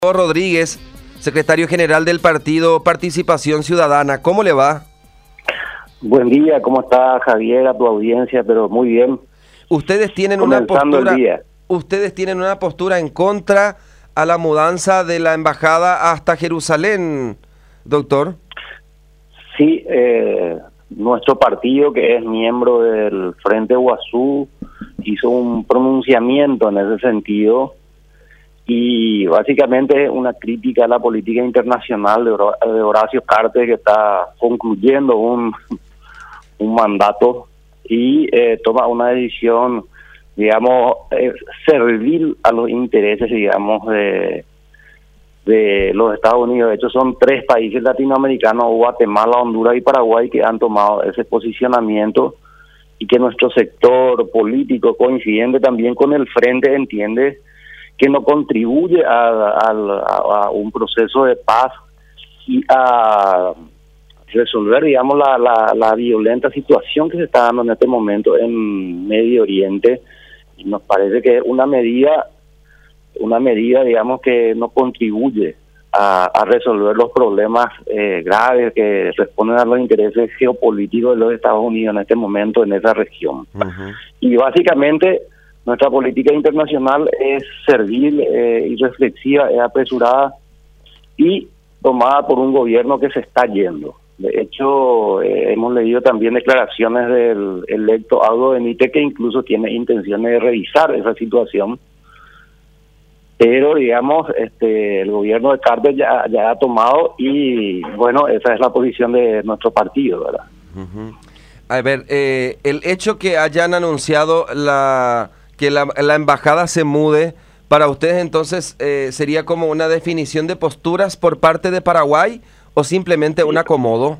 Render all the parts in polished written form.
Rodríguez, secretario general del partido Participación Ciudadana. ¿Cómo le va? Buen día, ¿cómo está Javier, a tu audiencia? Pero muy bien. Ustedes tienen Comenzando el día. Ustedes tienen una postura en contra a la mudanza de la embajada hasta Jerusalén, doctor. Sí, nuestro partido, que es miembro del Frente Guazú, hizo un pronunciamiento en ese sentido y básicamente una crítica a la política internacional de Horacio Cartes, que está concluyendo un mandato y toma una decisión, digamos, servil a los intereses, digamos, de los Estados Unidos. De hecho, son 3 países latinoamericanos, Guatemala, Honduras y Paraguay, que han tomado ese posicionamiento, y que nuestro sector político, coincidente también con el Frente, entiende que no contribuye a un proceso de paz y a resolver, digamos, la violenta situación que se está dando en este momento en Medio Oriente. Y nos parece que es una medida, digamos, que no contribuye a resolver los problemas graves que responden a los intereses geopolíticos de los Estados Unidos en este momento en esa región. Y básicamente nuestra política internacional es servil, irreflexiva, es apresurada y tomada por un gobierno que se está yendo. De hecho, hemos leído también declaraciones del electo Aldo Benítez, que incluso tiene intenciones de revisar esa situación. Pero, digamos, el gobierno de Cartes ya ha tomado, y bueno, esa es la posición de nuestro partido, ¿verdad? A ver, el hecho que hayan anunciado que la embajada se mude, para ustedes entonces sería como una definición de posturas por parte de Paraguay, o simplemente un acomodo.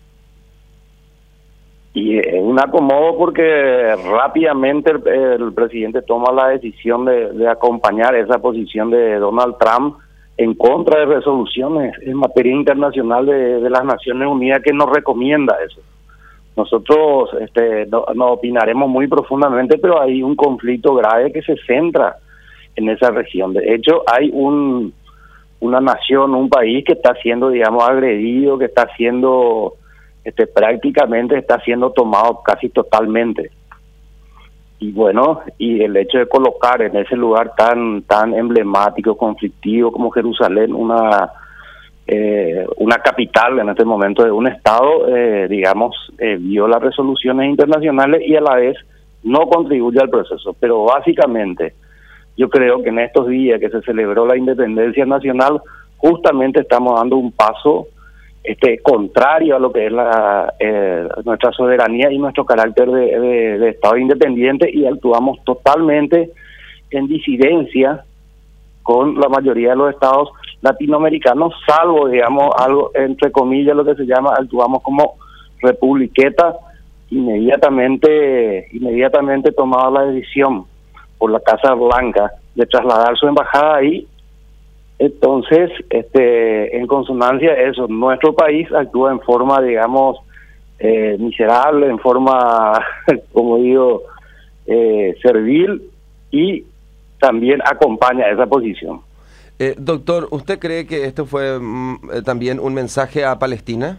Y un acomodo porque rápidamente el presidente toma la decisión de acompañar esa posición de Donald Trump en contra de resoluciones en materia internacional de las Naciones Unidas, que nos recomienda eso. Nosotros no opinaremos muy profundamente, pero hay un conflicto grave que se centra en esa región. De hecho, hay una nación, un país que está siendo, digamos, agredido, que está siendo prácticamente está siendo tomado casi totalmente. Y bueno, y el hecho de colocar en ese lugar tan emblemático, conflictivo como Jerusalén, una capital en este momento de un estado, digamos, viola resoluciones internacionales y a la vez no contribuye al proceso. Pero básicamente yo creo que en estos días que se celebró la independencia nacional, justamente estamos dando un paso contrario a lo que es nuestra soberanía y nuestro carácter de Estado independiente, y actuamos totalmente en disidencia con la mayoría de los estados latinoamericanos, salvo, digamos, algo entre comillas, lo que se llama, actuamos como republiqueta, inmediatamente tomada la decisión por la Casa Blanca de trasladar su embajada ahí. Entonces, en consonancia a eso, nuestro país actúa en forma, digamos, miserable, en forma, como digo, servil, y también acompaña esa posición. Doctor, ¿usted cree que esto fue también un mensaje a Palestina?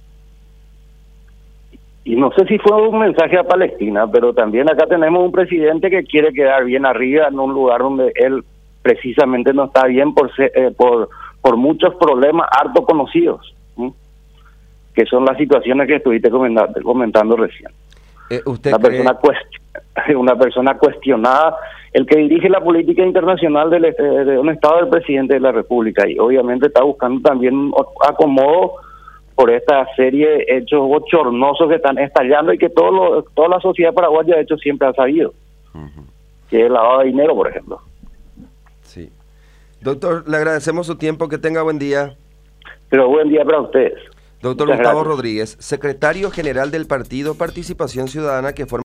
Y no sé si fue un mensaje a Palestina, pero también acá tenemos un presidente que quiere quedar bien arriba en un lugar donde él precisamente no está bien por muchos problemas harto conocidos, que son las situaciones que estuviste comentando recién. Una persona cuestionada, el que dirige la política internacional de un estado del presidente de la República, y obviamente está buscando también un acomodo por esta serie de hechos bochornosos que están estallando y que toda la sociedad paraguaya, de hecho, siempre ha sabido, que es el lavado de dinero, por ejemplo. Sí. Doctor, le agradecemos su tiempo, que tenga buen día. Pero buen día para ustedes. Doctor Gustavo Rodríguez, secretario general del partido Participación Ciudadana, que forma